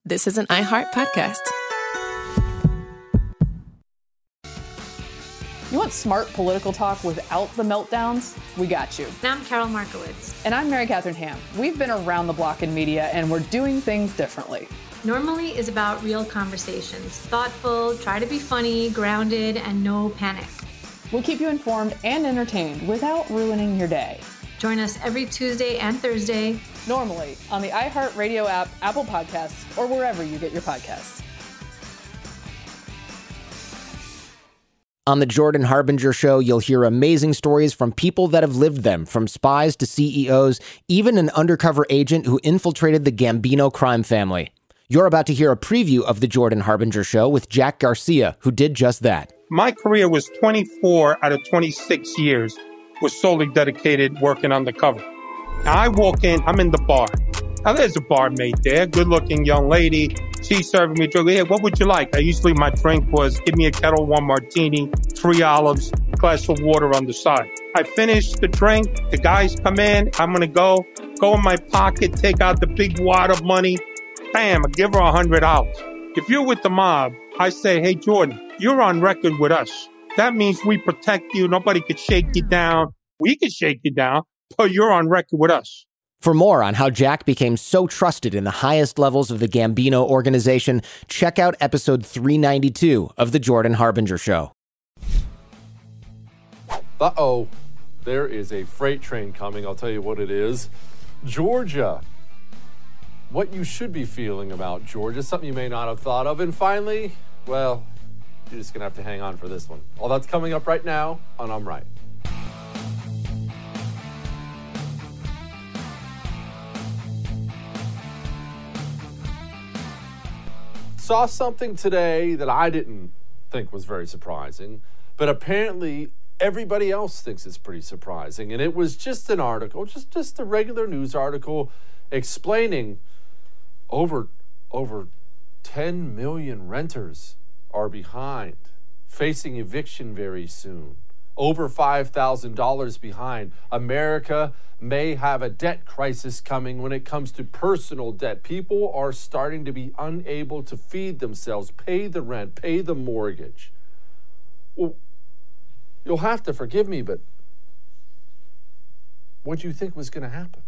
this is an iHeart podcast. You want smart political talk without the meltdowns? We got you. And I'm Carol Markowitz. And I'm Mary Catherine Ham. We've been around the block in media, and we're doing things differently. Normally is about real conversations. Thoughtful, try to be funny, grounded, and no panic. We'll keep you informed and entertained without ruining your day. Join us every Tuesday and Thursday. Normally on the iHeartRadio app, Apple Podcasts, or wherever you get your podcasts. On the Jordan Harbinger Show, you'll hear amazing stories from people that have lived them, from spies to CEOs, even an undercover agent who infiltrated the Gambino crime family. You're about to hear a preview of the Jordan Harbinger Show with Jack Garcia, who did just that. My career was 24 out of 26 years was solely dedicated working undercover. Now I walk in, I'm in the bar. Now there's a barmaid there, good-looking young lady. She's serving me a drink. Hey, what would you like? Usually my drink was give me a Kettle One martini, 3 olives, glass of water on the side. I finish the drink. The guys come in. I'm going to go in my pocket, take out the big wad of money. Bam, I give her $100. If you're with the mob, I say, hey, Jordan, you're on record with us. That means we protect you. Nobody could shake you down. We could shake you down, but you're on record with us. For more on how Jack became so trusted in the highest levels of the Gambino organization, check out episode 392 of The Jordan Harbinger Show. Uh-oh, there is a freight train coming. I'll tell you what it is. Georgia. What you should be feeling about Georgia, something you may not have thought of. And finally, well, you're just going to have to hang on for this one. All that's coming up right now on I'm Right. Saw something today that I didn't think was very surprising, but apparently everybody else thinks it's pretty surprising. And it was just an article, just a regular news article explaining over 10 million renters are behind, facing eviction very soon. Over $5,000 behind. America may have a debt crisis coming when it comes to personal debt. People are starting to be unable to feed themselves, pay the rent, pay the mortgage. Well, you'll have to forgive me, but what do you think was going to happen?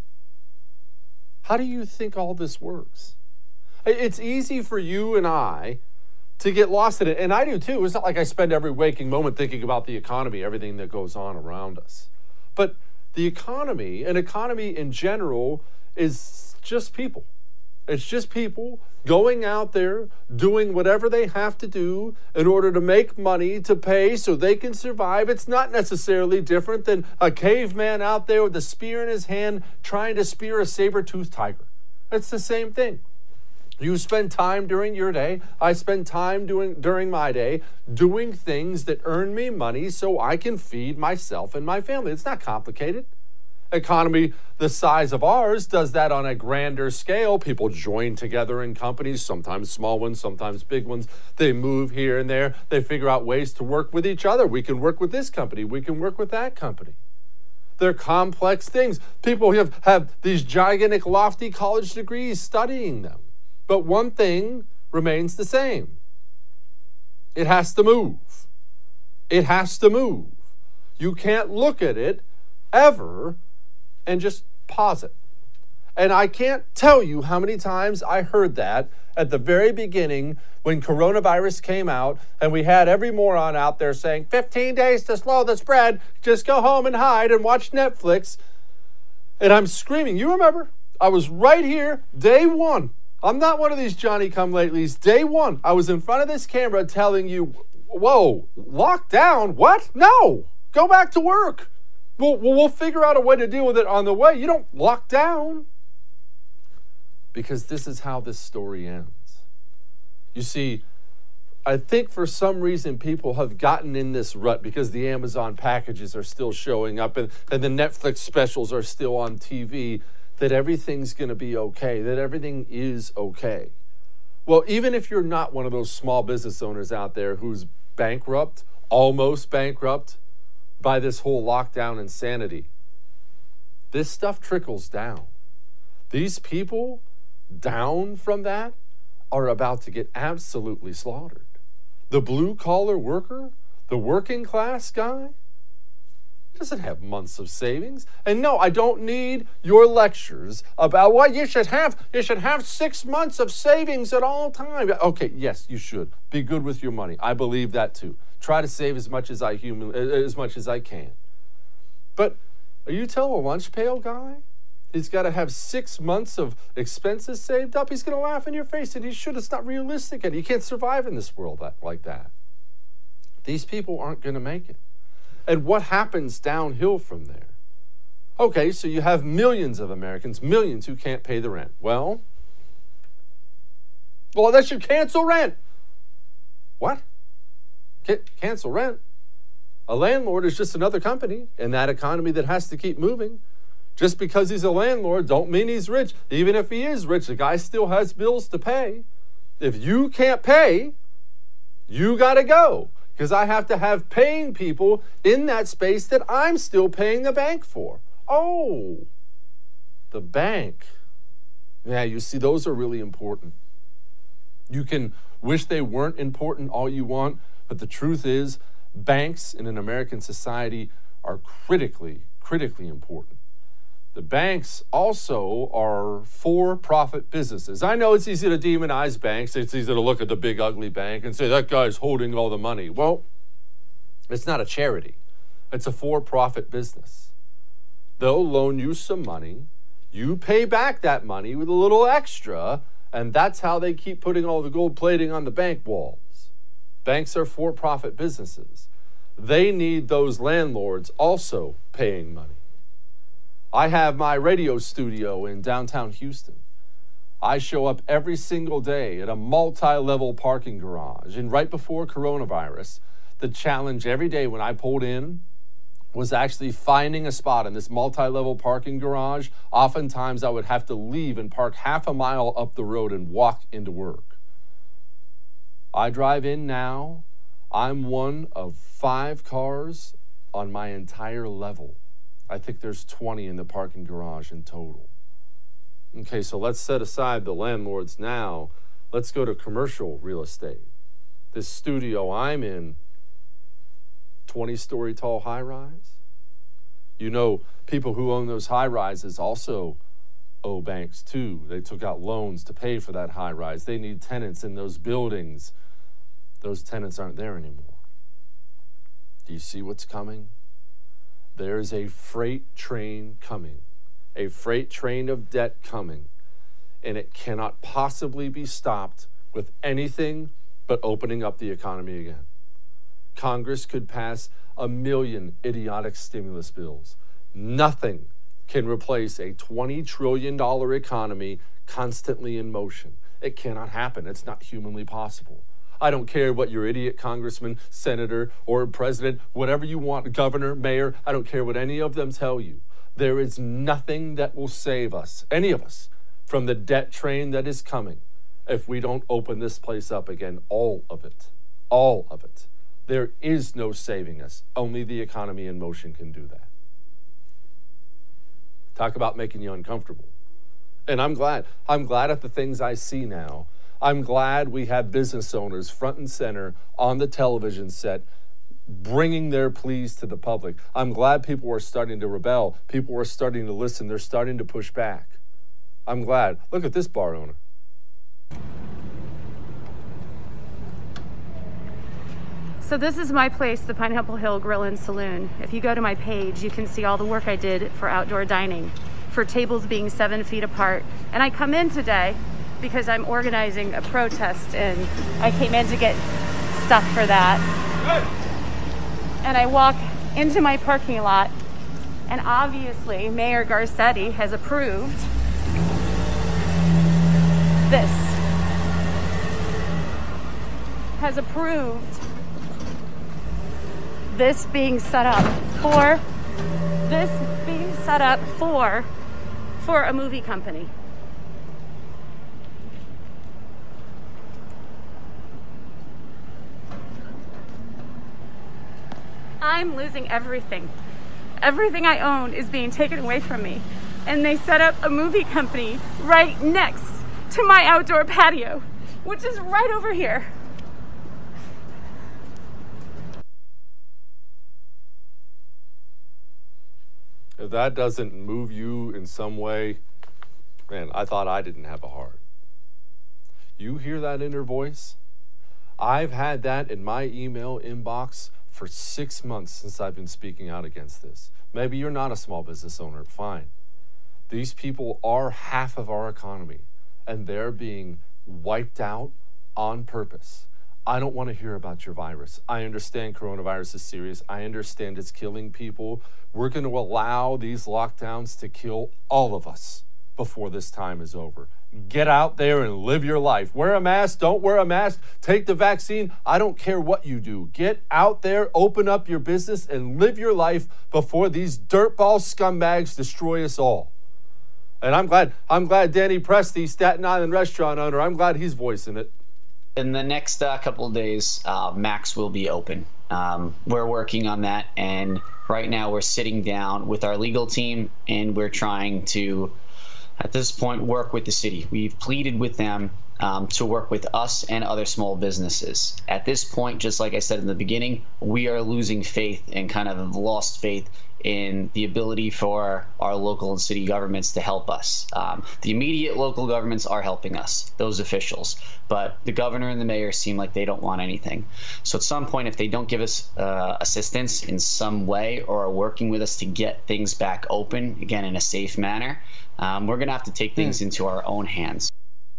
How do you think all this works? It's easy for you and I to get lost in it, and I do too. It's not like I spend every waking moment thinking about the economy, everything that goes on around us. But the economy, an economy in general, is just people. It's just people going out there, doing whatever they have to do in order to make money, to pay so they can survive. It's not necessarily different than a caveman out there with a spear in his hand trying to spear a saber-toothed tiger. It's the same thing. You spend time during your day, I spend time during my day doing things that earn me money so I can feed myself and my family. It's not complicated. Economy the size of ours does that on a grander scale. People join together in companies, sometimes small ones, sometimes big ones. They move here and there. They figure out ways to work with each other. We can work with this company. We can work with that company. They're complex things. People have these gigantic, lofty college degrees studying them. But one thing remains the same. It has to move. It has to move. You can't look at it ever and just pause it. And I can't tell you how many times I heard that at the very beginning when coronavirus came out and we had every moron out there saying 15 days to slow the spread, just go home and hide and watch Netflix. And I'm screaming, you remember? I was right here, day one. I'm not one of these Johnny-come-latelys. Day one, I was in front of this camera telling you, whoa, lockdown? What? No, go back to work. We'll figure out a way to deal with it on the way. You don't lock down. Because this is how this story ends. You see, I think for some reason people have gotten in this rut because the Amazon packages are still showing up and the Netflix specials are still on TV, that everything's going to be okay, that everything is okay. Well, even if you're not one of those small business owners out there who's bankrupt, almost bankrupt by this whole lockdown insanity, this stuff trickles down. These people down from that are about to get absolutely slaughtered. The blue-collar worker, the working class guy, doesn't have months of savings. And no, I don't need your lectures about what you should have. You should have 6 months of savings at all times. Okay, yes, you should. Be good with your money. I believe that too. Try to save as much as I can. But are you telling a lunch pail guy he's got to have 6 months of expenses saved up? He's going to laugh in your face, and he should. It's not realistic, and you can't survive in this world like that. These people aren't going to make it. And what happens downhill from there? Okay, so you have millions of Americans, millions who can't pay the rent. Well, that should cancel rent. What? Cancel rent? A landlord is just another company in that economy that has to keep moving. Just because he's a landlord don't mean he's rich. Even if he is rich, the guy still has bills to pay. If you can't pay, you got to go. Because I have to have paying people in that space that I'm still paying the bank for. Oh, the bank. Yeah, you see, those are really important. You can wish they weren't important all you want, but the truth is, banks in an American society are critically important. The banks also are for-profit businesses. I know it's easy to demonize banks. It's easy to look at the big, ugly bank and say, that guy's holding all the money. Well, it's not a charity. It's a for-profit business. They'll loan you some money. You pay back that money with a little extra, and that's how they keep putting all the gold plating on the bank walls. Banks are for-profit businesses. They need those landlords also paying money. I have my radio studio in downtown Houston. I show up every single day at a multi-level parking garage. And right before coronavirus, the challenge every day when I pulled in was actually finding a spot in this multi-level parking garage. Oftentimes I would have to leave and park half a mile up the road and walk into work. I drive in now. I'm one of 5 cars on my entire level. I think there's 20 in the parking garage in total. Okay, so let's set aside the landlords now. Let's go to commercial real estate. This studio I'm in, 20-story tall high-rise. You know, people who own those high-rises also owe banks too. They took out loans to pay for that high-rise. They need tenants in those buildings. Those tenants aren't there anymore. Do you see what's coming? There's a freight train coming, a freight train of debt coming, and it cannot possibly be stopped with anything but opening up the economy again. Congress could pass 1 million idiotic stimulus bills. Nothing can replace a $20 trillion economy constantly in motion. It cannot happen. It's not humanly possible. I don't care what your idiot congressman, senator, or president, whatever you want, governor, mayor, I don't care what any of them tell you. There is nothing that will save us, any of us, from the debt train that is coming if we don't open this place up again, all of it. All of it. There is no saving us. Only the economy in motion can do that. Talk about making you uncomfortable. And I'm glad at the things I see now. I'm glad we have business owners front and center on the television set bringing their pleas to the public. I'm glad people are starting to rebel. People are starting to listen. They're starting to push back. I'm glad. Look at this bar owner. So this is my place, the Pineapple Hill Grill and Saloon. If you go to my page, you can see all the work I did for outdoor dining, for tables being 7 feet apart. And I come in today because I'm organizing a protest, and I came in to get stuff for that. And I walk into my parking lot, and obviously Mayor Garcetti has approved this. Has approved this being set up for a movie company. I'm losing everything. Everything I own is being taken away from me. And they set up a movie company right next to my outdoor patio. which is right over here. If that doesn't move you in some way, man, I thought I didn't have a heart. You hear that inner voice? I've had that in my email inbox for 6 months since I've been speaking out against this. Maybe you're not a small business owner, fine. These people are half of our economy, and they're being wiped out on purpose. I don't want to hear about your virus. I understand coronavirus is serious. I understand it's killing people. We're going to allow these lockdowns to kill all of us before this time is over. Get out there and live your life. Wear a mask, don't wear a mask, take the vaccine. I don't care what you do. Get out there, open up your business, and live your life before these dirtball scumbags destroy us all. And I'm glad Danny Presti, Staten Island restaurant owner, I'm glad he's voicing it. In the next couple of days, Max will be open. We're working on that, and right now we're sitting down with our legal team, and we're trying to, at this point, work with the city. We've pleaded with them to work with us and other small businesses. At this point, just like I said in the beginning, we are losing faith and kind of lost faith in the ability for our local and city governments to help us. The immediate local governments are helping us, those officials, but the governor and the mayor seem like they don't want anything. So at some point, if they don't give us assistance in some way or are working with us to get things back open, again, in a safe manner, we're going to have to take things into our own hands.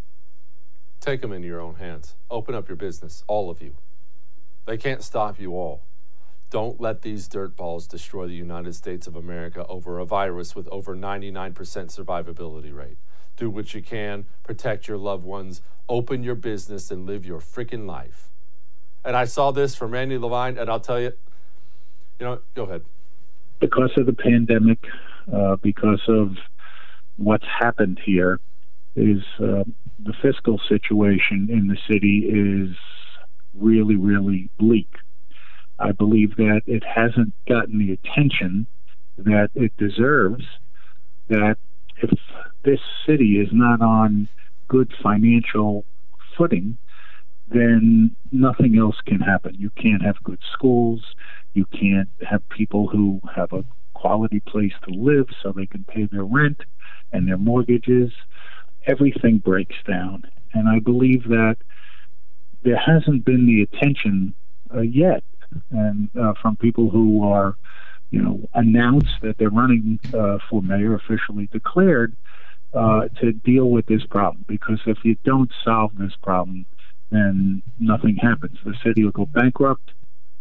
Take them into your own hands. Open up your business, all of you. They can't stop you all. Don't let these dirtballs destroy the United States of America over a virus with over 99% survivability rate. Do what you can, protect your loved ones, open your business, and live your freaking life. And I saw this from Randy Levine, and I'll tell you, go ahead. Because of the pandemic, because of what's happened here, is the fiscal situation in the city is really, really bleak. I believe that it hasn't gotten the attention that it deserves, that if this city is not on good financial footing, then nothing else can happen. You can't have good schools. You can't have people who have a quality place to live so they can pay their rent and their mortgages. Everything breaks down. And I believe that there hasn't been the attention yet, and from people who are, announced that they're running for mayor, officially declared, to deal with this problem. Because if you don't solve this problem, then nothing happens. The city will go bankrupt.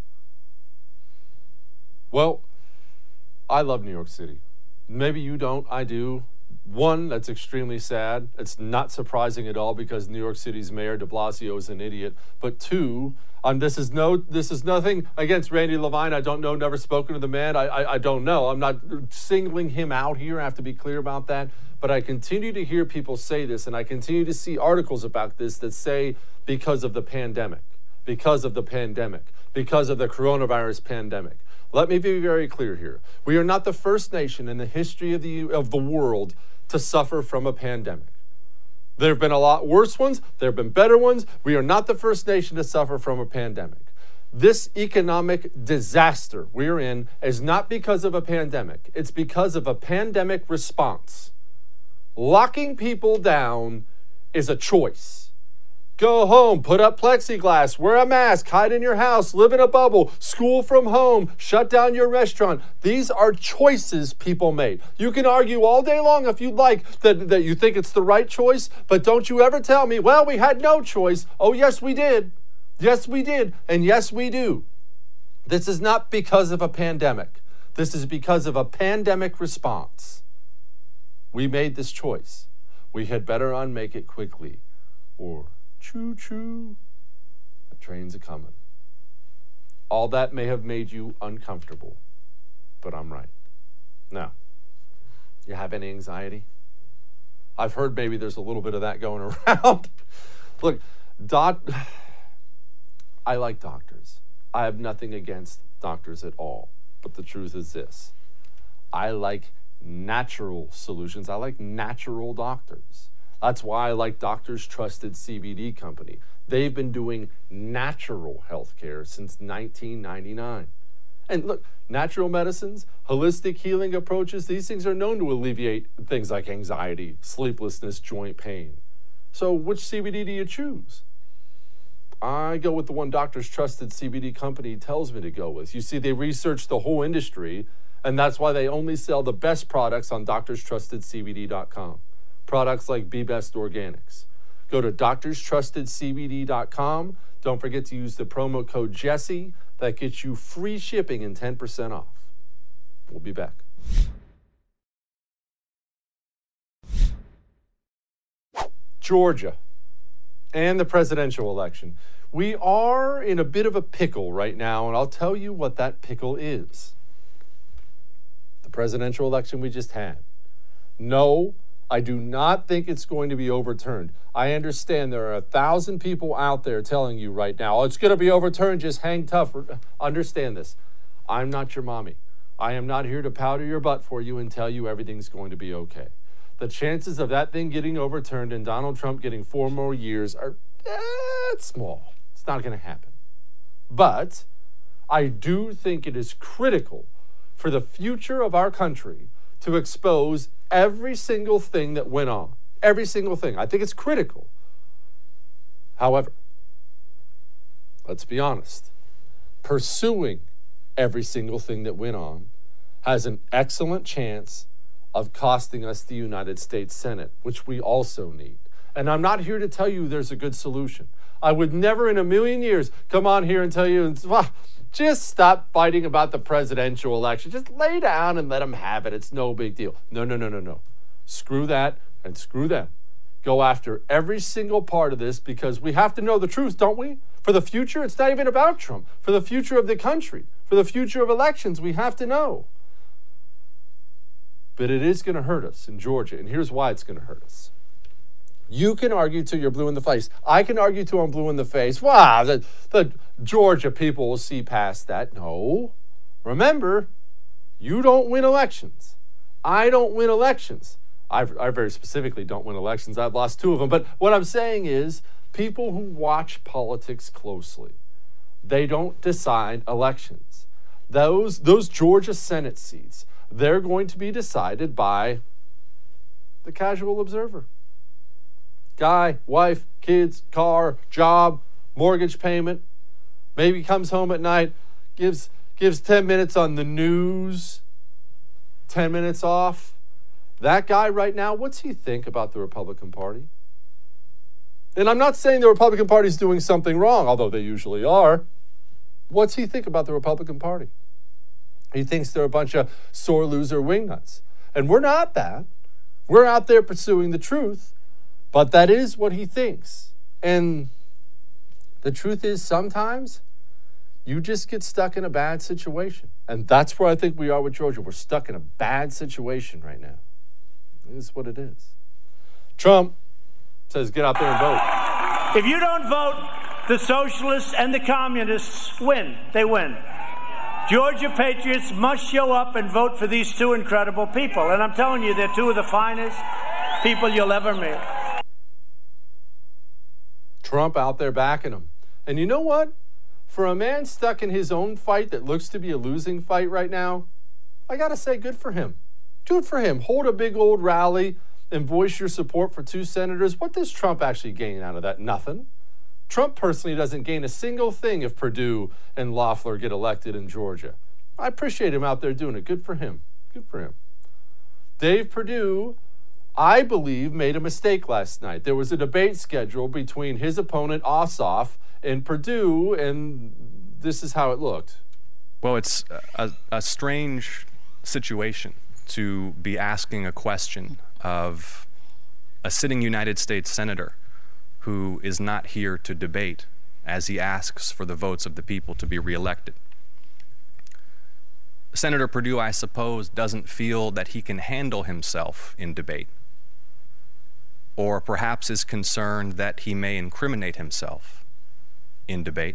Well, I love New York City. Maybe you don't, I do. One, that's extremely sad. It's not surprising at all because New York City's mayor de Blasio is an idiot. But two, this is nothing against Randy Levine. I don't know, never spoken to the man. I don't know. I'm not singling him out here. I have to be clear about that. But I continue to hear people say this, and I continue to see articles about this that say because of the pandemic, because of the coronavirus pandemic. Let me be very clear here. We are not the first nation in the history of the world to suffer from a pandemic. There have been a lot worse ones. There have been better ones. We are not the first nation to suffer from a pandemic. This economic disaster we're in is not because of a pandemic. It's because of a pandemic response. Locking people down is a choice. Go home, put up plexiglass, wear a mask, hide in your house, live in a bubble, school from home, shut down your restaurant. These are choices people made. You can argue all day long if you'd like that you think it's the right choice, but don't you ever tell me, well, we had no choice. Oh, yes, we did. Yes, we did. And yes, we do. This is not because of a pandemic. This is because of a pandemic response. We made this choice. We had better unmake it quickly, or choo-choo, the train's a-coming. All that may have made you uncomfortable, but I'm right. Now, you have any anxiety? I've heard maybe there's a little bit of that going around. Look, I like doctors. I have nothing against doctors at all, but the truth is this. I like natural solutions. I like natural doctors. That's why I like Doctors Trusted CBD Company. They've been doing natural healthcare since 1999. And look, natural medicines, holistic healing approaches, these things are known to alleviate things like anxiety, sleeplessness, joint pain. So which CBD do you choose? I go with the one Doctors Trusted CBD Company tells me to go with. You see, they researched the whole industry, and that's why they only sell the best products on drtrustedcbd.com. Products like Be Best Organics. Go to drtrustedcbd.com. Don't forget to use the promo code Jesse. That gets you free shipping and 10% off. We'll be back. Georgia and the presidential election. We are in a bit of a pickle right now, and I'll tell you what that pickle is. The presidential election we just had. No, I do not think it's going to be overturned. I understand there are 1,000 people out there telling you right now, oh, it's going to be overturned, just hang tough. Understand this. I'm not your mommy. I am not here to powder your butt for you and tell you everything's going to be okay. The chances of that thing getting overturned and Donald Trump getting 4 more years are small. It's not going to happen. But I do think it is critical for the future of our country to expose every single thing that went on. Every single thing. I think it's critical. However, let's be honest. Pursuing every single thing that went on has an excellent chance of costing us the United States Senate, which we also need. And I'm not here to tell you there's a good solution. I would never in a million years come on here and tell you, just stop fighting about the presidential election. Just lay down and let them have it. It's no big deal. No. Screw that and screw them. Go after every single part of this because we have to know the truth, don't we? For the future, it's not even about Trump. For the future of the country, for the future of elections, we have to know. But it is going to hurt us in Georgia, and here's why it's going to hurt us. You can argue till you're blue in the face. I can argue till I'm blue in the face. Wow, the Georgia people will see past that. No. Remember, you don't win elections. I don't win elections. I very specifically don't win elections. I've lost 2 of them. But what I'm saying is people who watch politics closely, they don't decide elections. Those Georgia Senate seats, they're going to be decided by the casual observer. Guy, wife, kids, car, job, mortgage payment, maybe comes home at night, gives 10 minutes on the news, 10 minutes off. That guy right now, what's he think about the Republican Party? And I'm not saying the Republican Party is doing something wrong, although they usually are. What's he think about the Republican Party? He thinks they're a bunch of sore loser wingnuts. And we're not that. We're out there pursuing the truth, but that is what he thinks. And the truth is sometimes you just get stuck in a bad situation. And that's where I think we are with Georgia. We're stuck in a bad situation right now. This is what it is. Trump says get out there and vote. If you don't vote, the socialists and the communists win. They win. Georgia patriots must show up and vote for these 2 incredible people. And I'm telling you, they're 2 of the finest people you'll ever meet. Trump out there backing him. And you know what? For a man stuck in his own fight that looks to be a losing fight right now, I got to say good for him. Good for him. Hold a big old rally and voice your support for 2 senators. What does Trump actually gain out of that? Nothing. Trump personally doesn't gain a single thing if Perdue and Loeffler get elected in Georgia. I appreciate him out there doing it. Good for him. Good for him. Dave Perdue, I believe, made a mistake last night. There was a debate scheduled between his opponent, Ossoff, and Perdue, and this is how it looked. Well, it's a strange situation to be asking a question of a sitting United States senator who is not here to debate as he asks for the votes of the people to be reelected. Senator Perdue, I suppose, doesn't feel that he can handle himself in debate, or perhaps is concerned that he may incriminate himself in debate,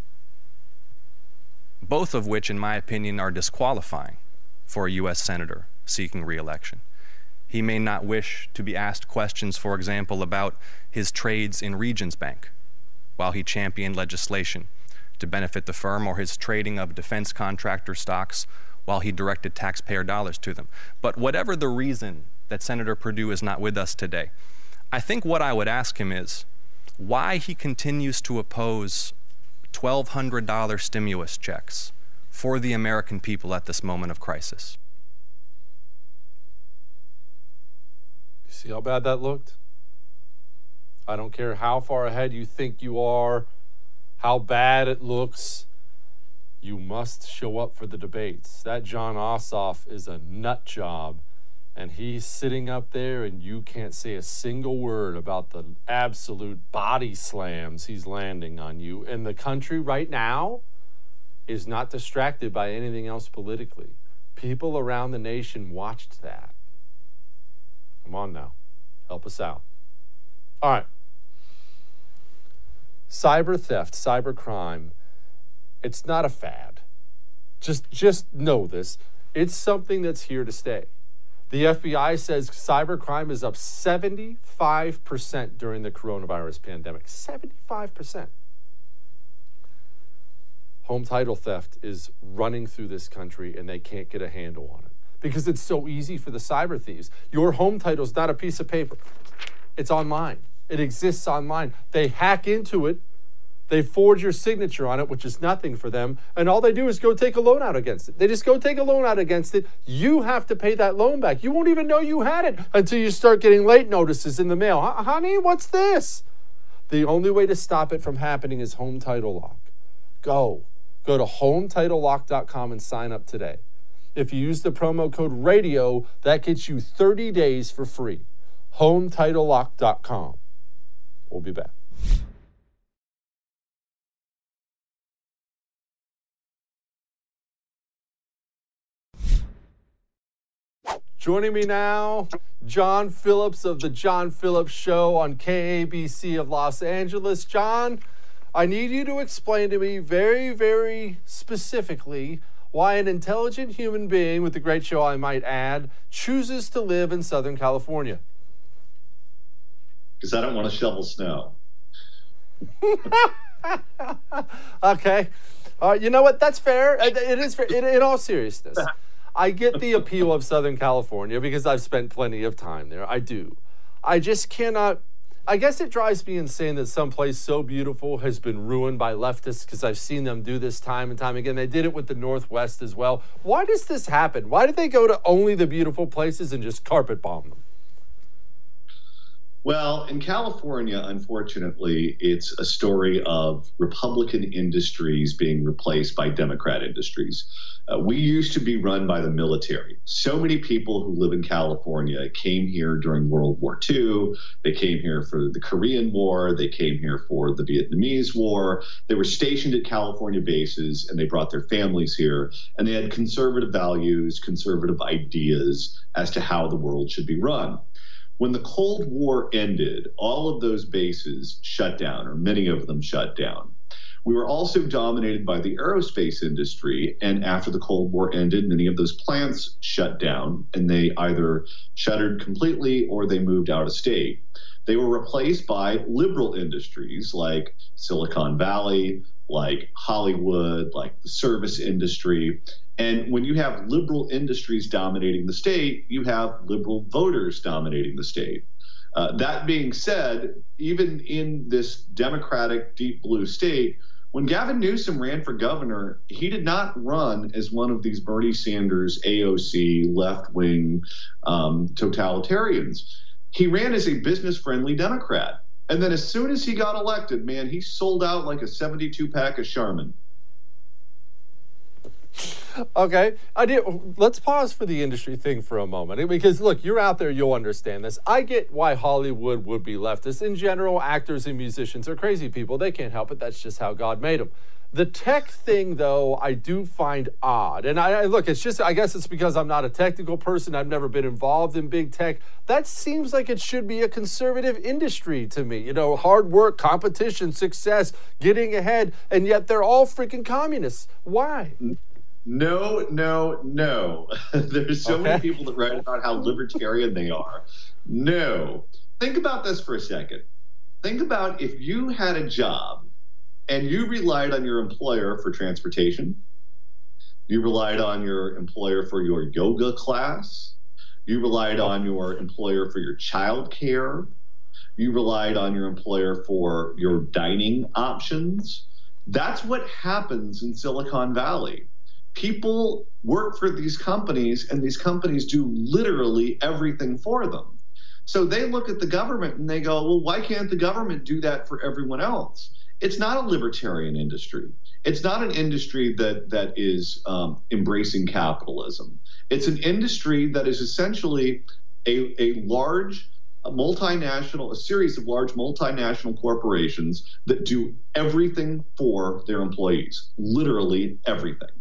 both of which, in my opinion, are disqualifying for a U.S. senator seeking re-election. He may not wish to be asked questions, for example, about his trades in Regions Bank, while he championed legislation to benefit the firm, or his trading of defense contractor stocks while he directed taxpayer dollars to them. But whatever the reason that Senator Perdue is not with us today, I think what I would ask him is why he continues to oppose $1,200 stimulus checks for the American people at this moment of crisis. You see how bad that looked? I don't care how far ahead you think you are, how bad it looks. You must show up for the debates. That Jon Ossoff is a nut job, and he's sitting up there and you can't say a single word about the absolute body slams he's landing on you. And the country right now is not distracted by anything else politically. People around the nation watched that. Come on now. Help us out. All right. Cyber theft, cyber crime, it's not a fad. Just know this. It's something that's here to stay. The FBI says cybercrime is up 75% during the coronavirus pandemic. 75%. Home title theft is running through this country, and they can't get a handle on it because it's so easy for the cyber thieves. Your home title is not a piece of paper. It's online. It exists online. They hack into it. They forge your signature on it, which is nothing for them, and all they do is go take a loan out against it. They just go take a loan out against it. You have to pay that loan back. You won't even know you had it until you start getting late notices in the mail. Honey, what's this? The only way to stop it from happening is Home Title Lock. Go to HomeTitleLock.com and sign up today. If you use the promo code RADIO, that gets you 30 days for free. HomeTitleLock.com. We'll be back. Joining me now, John Phillips of The John Phillips Show on KABC of Los Angeles. John, I need you to explain to me very, very specifically why an intelligent human being with a great show, I might add, chooses to live in Southern California. Because I don't want to shovel snow. Okay. You know what? That's fair. It is fair. In all seriousness. I get the appeal of Southern California because I've spent plenty of time there. I do. I just cannot. I guess it drives me insane that someplace so beautiful has been ruined by leftists because I've seen them do this time and time again. They did it with the Northwest as well. Why does this happen? Why do they go to only the beautiful places and just carpet bomb them? Well, in California, unfortunately, it's a story of Republican industries being replaced by Democrat industries. We used to be run by the military. So many people who live in California came here during World War II. They came here for the Korean War. They came here for the Vietnamese War. They were stationed at California bases, and they brought their families here. And they had conservative values, conservative ideas as to how the world should be run. When the Cold War ended, all of those bases shut down, or many of them shut down. We were also dominated by the aerospace industry, and after the Cold War ended, many of those plants shut down, and they either shuttered completely or they moved out of state. They were replaced by liberal industries like Silicon Valley, like Hollywood, like the service industry. And when you have liberal industries dominating the state, you have liberal voters dominating the state. That being said, even in this Democratic deep blue state, when Gavin Newsom ran for governor, he did not run as one of these Bernie Sanders, AOC, left-wing totalitarians. He ran as a business-friendly Democrat. And then as soon as he got elected, man, he sold out like a 72-pack of Charmin. Okay, let's pause for the industry thing for a moment, because look, you're out there, you'll understand this. I get why Hollywood would be leftist. In general, actors and musicians are crazy people. They can't help it. That's just how God made them. The tech thing, though, I do find odd. And I look, it's just, I guess it's because I'm not a technical person. I've never been involved in big tech. That seems like it should be a conservative industry to me. You know, hard work, competition, success, getting ahead, and yet they're all freaking communists. Why? No. There's so many people that write about how libertarian they are. No. Think about this for a second. Think about if you had a job and you relied on your employer for transportation. You relied on your employer for your yoga class. You relied on your employer for your child care. You relied on your employer for your dining options. That's what happens in Silicon Valley. People work for these companies, and these companies do literally everything for them. So they look at the government and they go, well, why can't the government do that for everyone else? It's not a libertarian industry. It's not an industry that is embracing capitalism. It's an industry that is essentially a series of large multinational corporations that do everything for their employees, literally everything.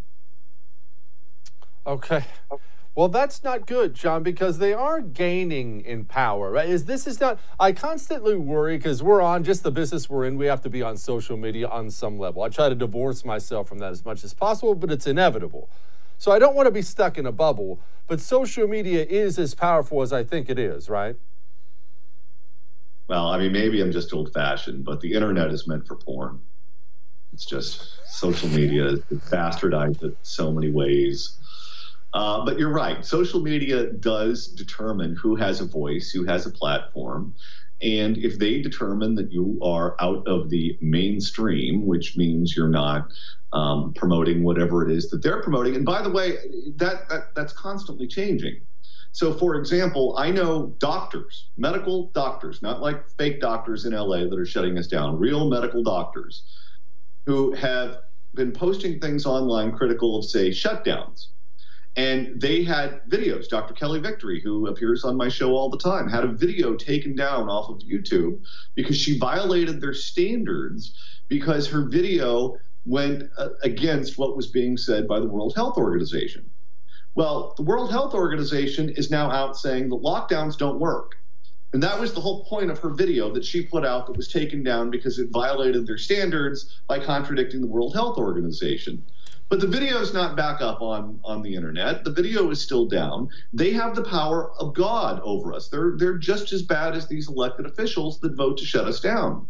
Okay. Well, that's not good, John, because they are gaining in power, right? I constantly worry because we're on just the business we're in. We have to be on social media on some level. I try to divorce myself from that as much as possible, but it's inevitable. So I don't want to be stuck in a bubble, but social media is as powerful as I think it is, right? Well, I mean, maybe I'm just old-fashioned, but the internet is meant for porn. It's just social media is bastardized in so many ways. But you're right. Social media does determine who has a voice, who has a platform. And if they determine that you are out of the mainstream, which means you're not promoting whatever it is that they're promoting. And by the way, that's constantly changing. So, for example, I know doctors, medical doctors, not like fake doctors in LA that are shutting us down, real medical doctors who have been posting things online critical of, say, shutdowns. And they had videos. Dr. Kelly Victory, who appears on my show all the time, had a video taken down off of YouTube because she violated their standards because her video went against what was being said by the World Health Organization. Well, the World Health Organization is now out saying that lockdowns don't work. And that was the whole point of her video that she put out that was taken down because it violated their standards by contradicting the World Health Organization. But the video is not back up on the internet. The video is still down. They have the power of God over us. They're just as bad as these elected officials that vote to shut us down.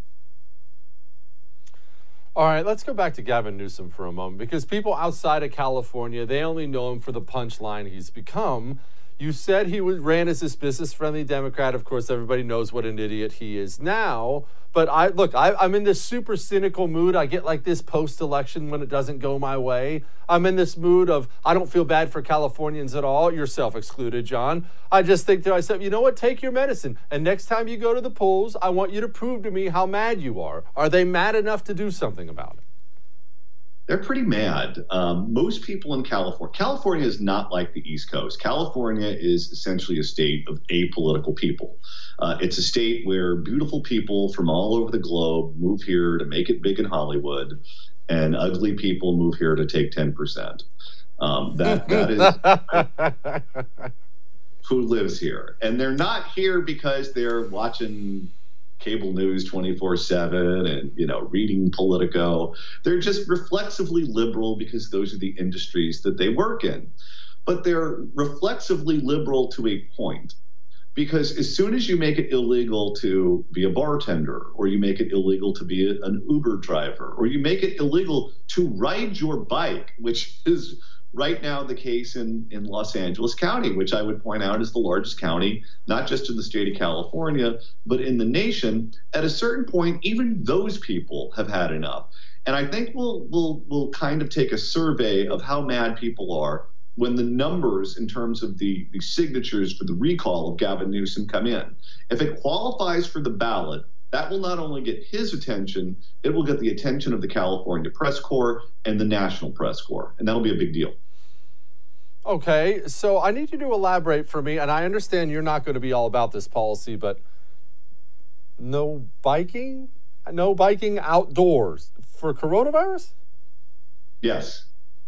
All right, let's go back to Gavin Newsom for a moment, because people outside of California, they only know him for the punchline he's become. You said he ran as this business-friendly Democrat. Of course, everybody knows what an idiot he is now. But I'm in this super cynical mood. I get like this post-election when it doesn't go my way. I'm in this mood of I don't feel bad for Californians at all, yourself excluded, John. I just think to myself, you know what? Take your medicine. And next time you go to the polls, I want you to prove to me how mad you are. Are they mad enough to do something about it? They're pretty mad. Most people in California is not like the East Coast. California is essentially a state of apolitical people. It's a state where beautiful people from all over the globe move here to make it big in Hollywood, and ugly people move here to take 10%. That is who lives here. And they're not here because they're watching cable news 24/7 and, reading Politico. They're just reflexively liberal because those are the industries that they work in. But they're reflexively liberal to a point, because as soon as you make it illegal to be a bartender, or you make it illegal to be an Uber driver, or you make it illegal to ride your bike, which is right now the case in Los Angeles County, which I would point out is the largest county, not just in the state of California, but in the nation. At a certain point, even those people have had enough. And I think we'll kind of take a survey of how mad people are when the numbers in terms of the signatures for the recall of Gavin Newsom come in. If it qualifies for the ballot, that will not only get his attention, it will get the attention of the California Press Corps and the National Press Corps, and that'll be a big deal. Okay, so I need you to elaborate for me, and I understand you're not going to be all about this policy, but no biking outdoors for coronavirus? Yes.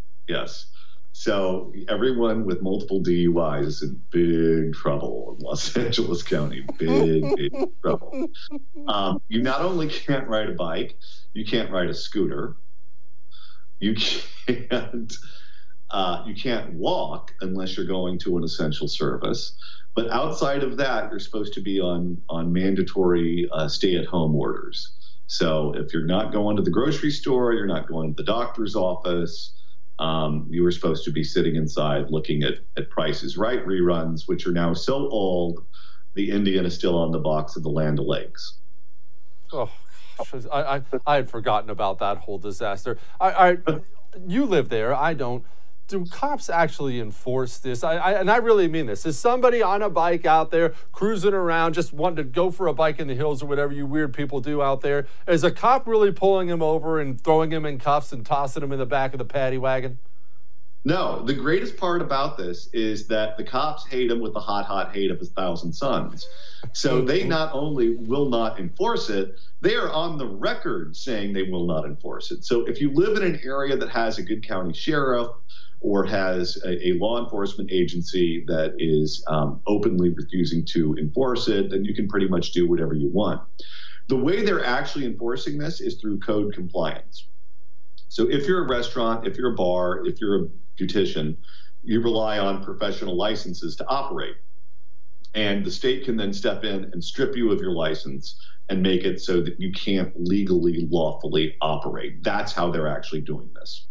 So everyone with multiple DUIs is in big trouble in Los Angeles County. Big trouble. You not only can't ride a bike, you can't ride a scooter. You can't You can't walk unless you're going to an essential service. But outside of that, you're supposed to be on mandatory stay-at-home orders. So if you're not going to the grocery store, you're not going to the doctor's office, you were supposed to be sitting inside looking at Price is Right reruns, which are now so old, the Indian is still on the box of the Land O'Lakes. Oh, gosh. I had forgotten about that whole disaster. You live there. I don't. Do cops actually enforce this? And I really mean this. Is somebody on a bike out there cruising around, just wanting to go for a bike in the hills or whatever you weird people do out there? Is a cop really pulling him over and throwing him in cuffs and tossing him in the back of the paddy wagon? No. The greatest part about this is that the cops hate him with the hot, hot hate of 1,000 suns. So they not only will not enforce it, they are on the record saying they will not enforce it. So if you live in an area that has a good county sheriff, or has a law enforcement agency that is openly refusing to enforce it, then you can pretty much do whatever you want. The way they're actually enforcing this is through code compliance. So if you're a restaurant, if you're a bar, if you're a beautician, you rely on professional licenses to operate. And the state can then step in and strip you of your license and make it so that you can't legally, lawfully operate. That's how they're actually doing this.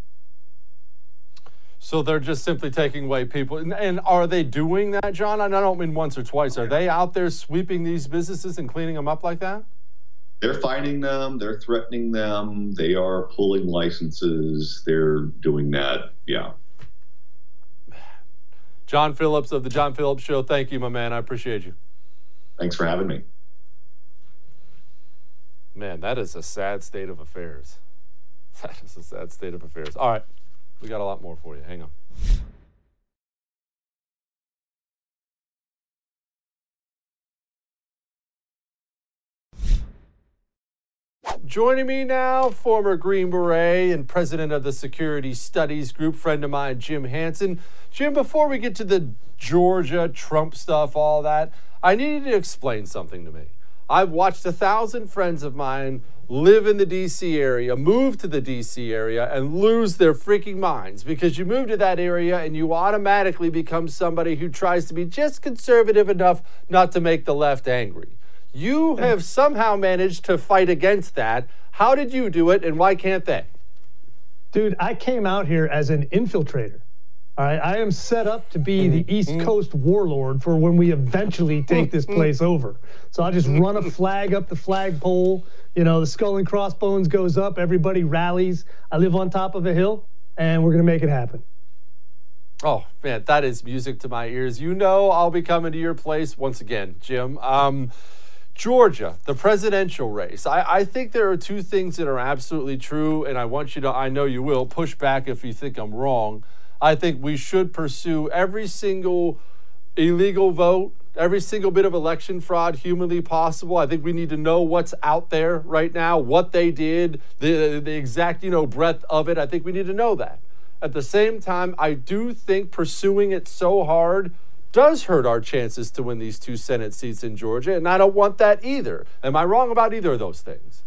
So they're just simply taking away people. And are they doing that, John? And I don't mean once or twice. Are they out there sweeping these businesses and cleaning them up like that? They're fining them. They're threatening them. They are pulling licenses. They're doing that. Yeah. John Phillips of The John Phillips Show. Thank you, my man. I appreciate you. Thanks for having me. Man, that is a sad state of affairs. That is a sad state of affairs. All right. We got a lot more for you. Hang on. Joining me now, former Green Beret and president of the Security Studies Group, friend of mine, Jim Hansen. Jim, before we get to the Georgia, Trump stuff, all that, I need you to explain something to me. I've watched 1,000 friends of mine live in the D.C. area, move to the D.C. area, and lose their freaking minds because you move to that area and you automatically become somebody who tries to be just conservative enough not to make the left angry. You have somehow managed to fight against that. How did you do it, and why can't they? Dude, I came out here as an infiltrator. All right, I am set up to be the East Coast warlord for when we eventually take this place over. So I'll just run a flag up the flagpole. You know, the skull and crossbones goes up. Everybody rallies. I live on top of a hill, and we're going to make it happen. Oh, man, that is music to my ears. You know I'll be coming to your place once again, Jim. Georgia, the presidential race. I think there are two things that are absolutely true, and I want you to, I know you will, push back if you think I'm wrong. I think we should pursue every single illegal vote, every single bit of election fraud humanly possible. I think we need to know what's out there right now, what they did, the exact, breadth of it. I think we need to know that. At the same time, I do think pursuing it so hard does hurt our chances to win these 2 Senate seats in Georgia, and I don't want that either. Am I wrong about either of those things?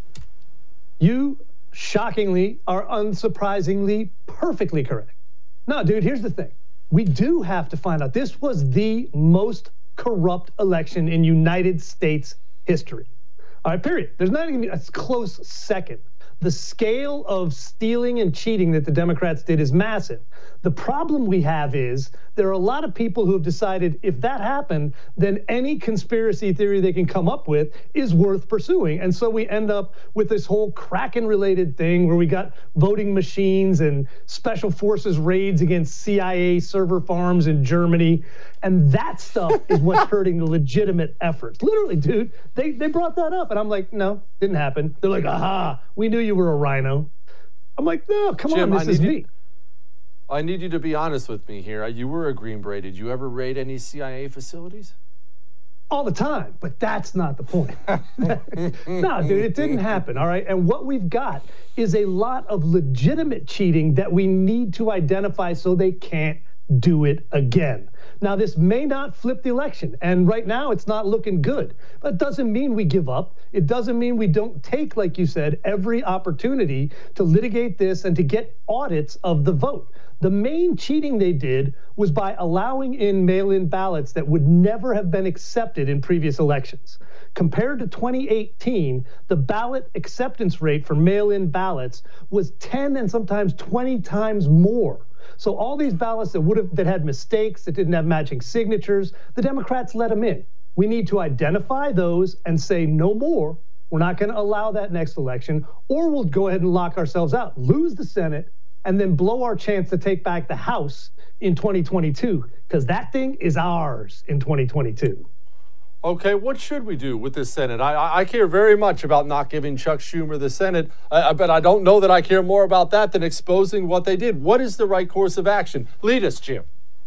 You, shockingly, are unsurprisingly perfectly correct. No, dude, here's the thing. We do have to find out. This was the most corrupt election in United States history. All right, period. There's not even a close second. The scale of stealing and cheating that the Democrats did is massive. The problem we have is there are a lot of people who have decided if that happened, then any conspiracy theory they can come up with is worth pursuing. And so we end up with this whole Kraken-related thing where we got voting machines and special forces raids against CIA server farms in Germany. And that stuff is what's hurting the legitimate efforts. Literally, dude, they brought that up. And I'm like, no, didn't happen. They're like, aha, we knew you were a rhino. I'm like, no, come Jim, on, this is me. I need you to be honest with me here. You were a Green Beret. Did you ever raid any CIA facilities? All the time, but that's not the point. No, dude, it didn't happen, all right? And what we've got is a lot of legitimate cheating that we need to identify so they can't do it again. Now, this may not flip the election, and right now it's not looking good, but it doesn't mean we give up. It doesn't mean we don't take, like you said, every opportunity to litigate this and to get audits of the vote. The main cheating they did was by allowing in mail-in ballots that would never have been accepted in previous elections. Compared to 2018, the ballot acceptance rate for mail-in ballots was 10 and sometimes 20 times more. So all these ballots that had mistakes, that didn't have matching signatures, the Democrats let them in. We need to identify those and say no more. We're not going to allow that next election, or we'll go ahead and lock ourselves out, lose the Senate, and then blow our chance to take back the House in 2022, because that thing is ours in 2022. Okay, what should we do with this Senate? I care very much about not giving Chuck Schumer the Senate, but I don't know that I care more about that than exposing what they did. What is the right course of action? Lead us, Jim.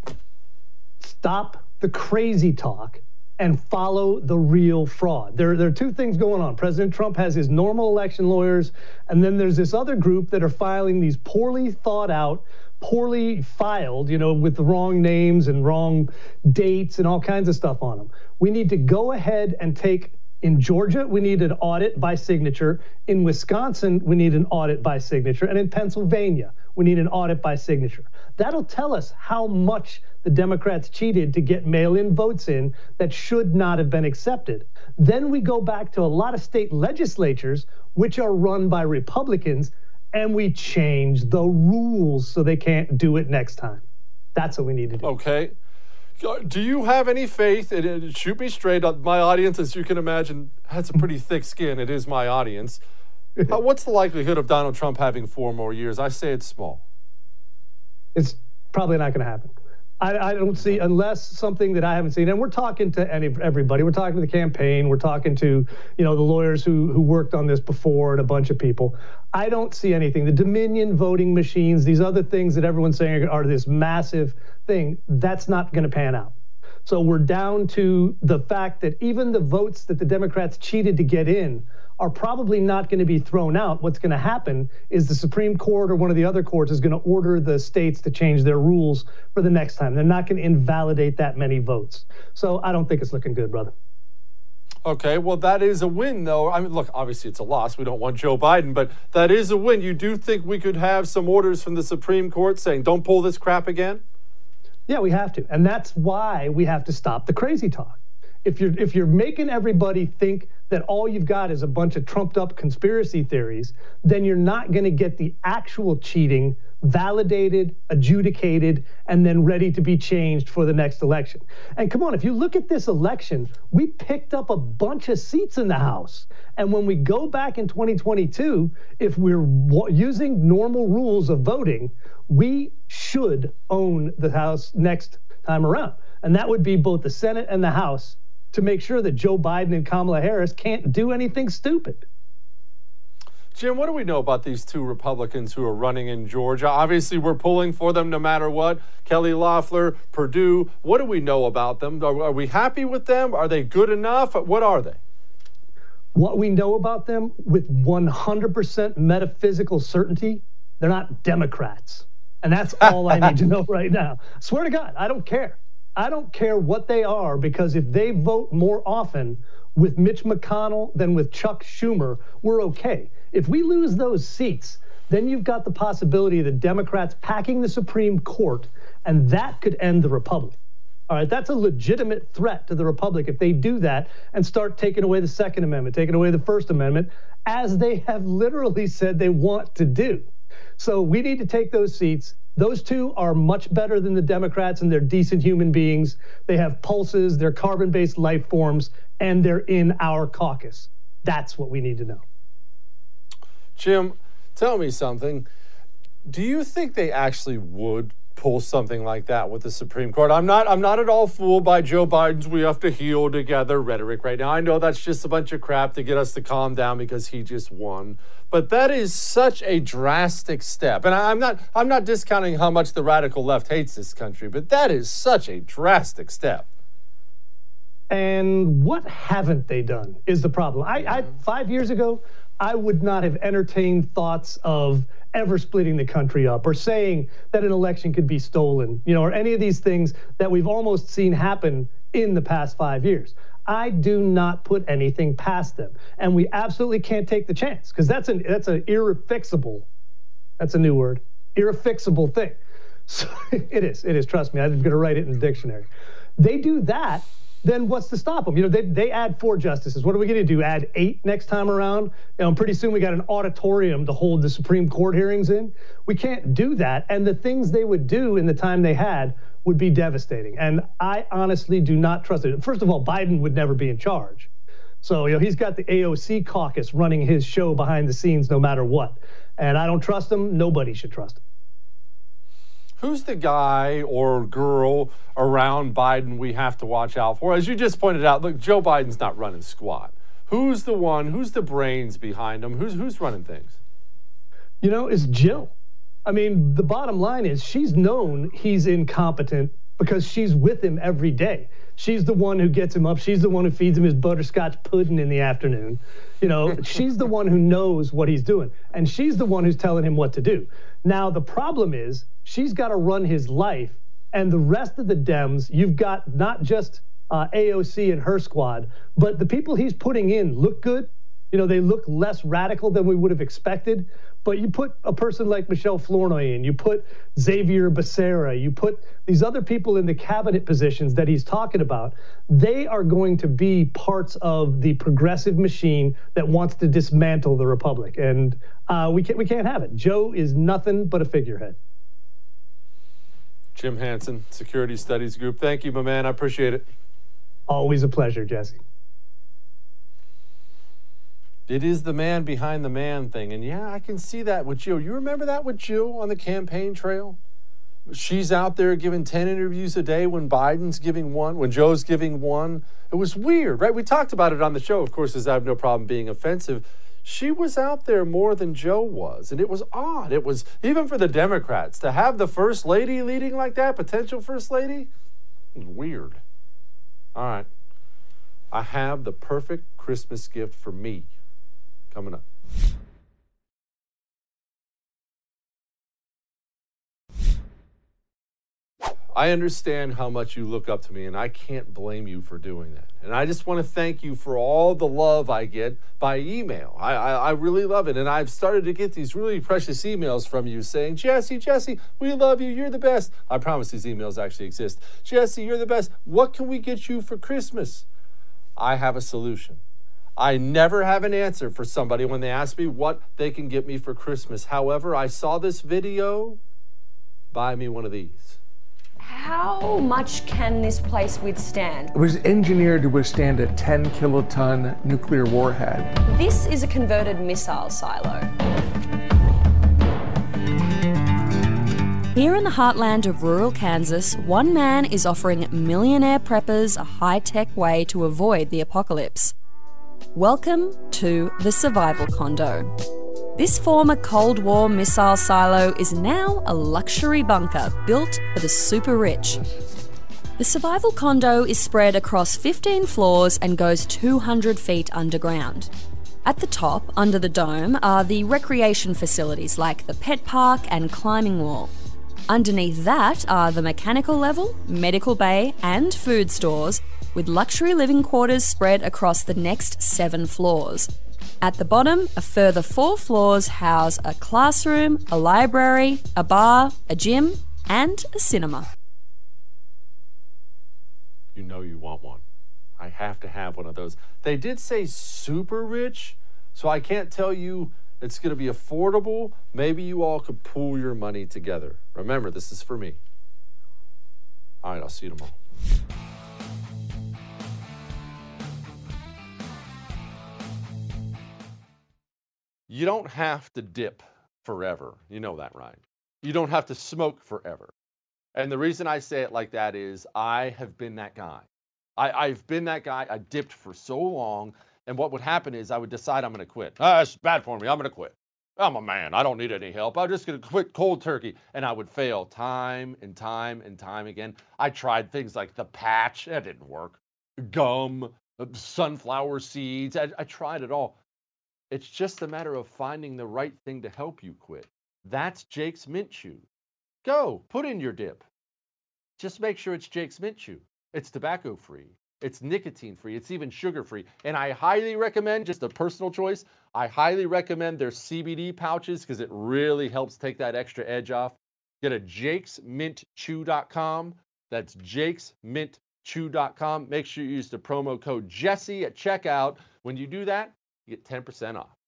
Stop the crazy talk and follow the real fraud. There are two things going on. President Trump has his normal election lawyers, and then there's this other group that are filing these poorly thought out, poorly filed, with the wrong names and wrong dates and all kinds of stuff on them. We need to go ahead and take, in Georgia, we need an audit by signature. In Wisconsin, we need an audit by signature. And in Pennsylvania, we need an audit by signature. That'll tell us how much the Democrats cheated to get mail-in votes in that should not have been accepted. Then we go back to a lot of state legislatures, which are run by Republicans, and we change the rules so they can't do it next time. That's what we need to do. Okay. Do you have any faith, and shoot me straight, my audience, as you can imagine, has a pretty thick skin. It is my audience. What's the likelihood of Donald Trump having 4 more years? I say it's small. It's probably not going to happen. I don't see, unless something that I haven't seen, and we're talking to everybody. We're talking to the campaign. We're talking to, the lawyers who worked on this before and a bunch of people. I don't see anything. The Dominion voting machines, these other things that everyone's saying are this massive thing, that's not going to pan out. So we're down to the fact that even the votes that the Democrats cheated to get in are probably not going to be thrown out. What's going to happen is the Supreme Court or one of the other courts is going to order the states to change their rules for the next time. They're not going to invalidate that many votes. So I don't think it's looking good, brother. Okay, well, that is a win, though. I mean, look, obviously it's a loss. We don't want Joe Biden, but that is a win. You do think we could have some orders from the Supreme Court saying, don't pull this crap again? Yeah, we have to. And that's why we have to stop the crazy talk. If you're making everybody think that all you've got is a bunch of trumped up conspiracy theories, then you're not going to get the actual cheating validated, adjudicated, and then ready to be changed for the next election. And come on, if you look at this election, we picked up a bunch of seats in the House. And when we go back in 2022, if we're using normal rules of voting, we should own the House next time around. And that would be both the Senate and the House, to make sure that Joe Biden and Kamala Harris can't do anything stupid. Jim, what do we know about these 2 Republicans who are running in Georgia? Obviously, we're pulling for them no matter what. Kelly Loeffler, Perdue. What do we know about them? Are we happy with them? Are they good enough? What are they? What we know about them with 100% metaphysical certainty, they're not Democrats. And that's all I need to know right now. Swear to God, I don't care. I don't care what they are, because if they vote more often with Mitch McConnell than with Chuck Schumer, we're okay. If we lose those seats, then you've got the possibility of the Democrats packing the Supreme Court, and that could end the Republic. All right, that's a legitimate threat to the Republic if they do that and start taking away the Second Amendment, taking away the First Amendment, as they have literally said they want to do. So we need to take those seats. Those 2 are much better than the Democrats, and they're decent human beings. They have pulses, they're carbon-based life forms, and they're in our caucus. That's what we need to know. Jim, tell me something. Do you think they actually would pull something like that with the Supreme Court? I'm not at all fooled by Joe Biden's "we have to heal together" rhetoric right now. I know that's just a bunch of crap to get us to calm down because he just won. But that is such a drastic step. And I'm not discounting how much the radical left hates this country, but that is such a drastic step. And what haven't they done is the problem. 5 years ago, I would not have entertained thoughts of ever splitting the country up or saying that an election could be stolen, or any of these things that we've almost seen happen in the past 5 years. I do not put anything past them. And we absolutely can't take the chance, because that's an irrefixable, that's a new word, irrefixable thing. So it is, trust me, I'm gonna write it in the dictionary. They do that, then what's to stop them? They add 4 justices. What are we going to do? Add 8 next time around? Pretty soon we got an auditorium to hold the Supreme Court hearings in. We can't do that. And the things they would do in the time they had would be devastating. And I honestly do not trust it. First of all, Biden would never be in charge. So, he's got the AOC caucus running his show behind the scenes no matter what. And I don't trust him. Nobody should trust him. Who's the guy or girl around Biden we have to watch out for? As you just pointed out, look, Joe Biden's not running squat. Who's the brains behind him? Who's running things? It's Jill. I mean, the bottom line is she's known he's incompetent because she's with him every day. She's the one who gets him up. She's the one who feeds him his butterscotch pudding in the afternoon. She's the one who knows what he's doing. And she's the one who's telling him what to do. Now, the problem is she's got to run his life. And the rest of the Dems, you've got not just AOC and her squad, but the people he's putting in look good. They look less radical than we would have expected. But you put a person like Michelle Flournoy in, you put Xavier Becerra, you put these other people in the cabinet positions that he's talking about, they are going to be parts of the progressive machine that wants to dismantle the republic. And we can't have it. Joe is nothing but a figurehead. Jim Hansen, Security Studies Group. Thank you, my man. I appreciate it. Always a pleasure, Jesse. It is the man behind the man thing. And yeah, I can see that with Jill. You remember that with Jill on the campaign trail? She's out there giving 10 interviews a day when Biden's giving 1, when Joe's giving 1. It was weird, right? We talked about it on the show, of course, as I have no problem being offensive. She was out there more than Joe was, and it was odd. It was, even for the Democrats, to have the first lady leading like that, potential first lady, it was weird. All right. I have the perfect Christmas gift for me coming up. I understand how much you look up to me, and I can't blame you for doing that. And I just want to thank you for all the love I get by email. I really love it. And I've started to get these really precious emails from you saying, Jesse, we love you. You're the best. I promise these emails actually exist. Jesse, you're the best. What can we get you for Christmas? I have a solution. I never have an answer for somebody when they ask me what they can get me for Christmas. However, I saw this video. Buy me one of these. How much can this place withstand? It was engineered to withstand a 10-kiloton nuclear warhead. This is a converted missile silo. Here in the heartland of rural Kansas, one man is offering millionaire preppers a high-tech way to avoid the apocalypse. Welcome to the Survival Condo. This former Cold War missile silo is now a luxury bunker built for the super rich. The Survival Condo is spread across 15 floors and goes 200 feet underground. At the top, under the dome, are the recreation facilities like the pet park and climbing wall. Underneath that are the mechanical level, medical bay, and food stores, with luxury living quarters spread across the next 7 floors. At the bottom, a further 4 floors house a classroom, a library, a bar, a gym, and a cinema. You know you want one. I have to have one of those. They did say super rich, so I can't tell you it's going to be affordable. Maybe you all could pool your money together. Remember, this is for me. All right, I'll see you tomorrow. You don't have to dip forever. You know that, right? You don't have to smoke forever. And the reason I say it like that is I have been that guy. I've been that guy. I dipped for so long. And what would happen is I would decide I'm going to quit. It's bad for me. I'm going to quit. I'm a man. I don't need any help. I'm just going to quit cold turkey. And I would fail time and time and time again. I tried things like the patch. That didn't work. Gum, sunflower seeds. I tried it all. It's just a matter of finding the right thing to help you quit. That's Jake's Mint Chew. Go, put in your dip. Just make sure it's Jake's Mint Chew. It's tobacco-free. It's nicotine-free. It's even sugar-free. And I highly recommend, just a personal choice, I highly recommend their CBD pouches because it really helps take that extra edge off. Get a jakesmintchew.com. That's jakesmintchew.com. Make sure you use the promo code Jesse at checkout. When you do that, you get 10% off.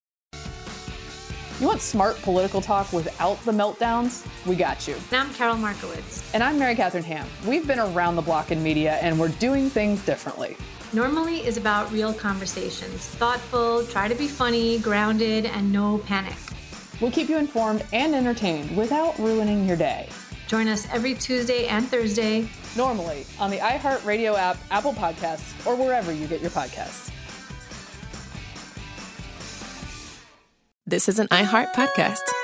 You want smart political talk without the meltdowns? We got you. And I'm Carol Markowitz. And I'm Mary Catherine Ham. We've been around the block in media, and we're doing things differently. Normally is about real conversations. Thoughtful, try to be funny, grounded, and no panic. We'll keep you informed and entertained without ruining your day. Join us every Tuesday and Thursday. Normally on the iHeartRadio app, Apple Podcasts, or wherever you get your podcasts. This is an iHeart podcast.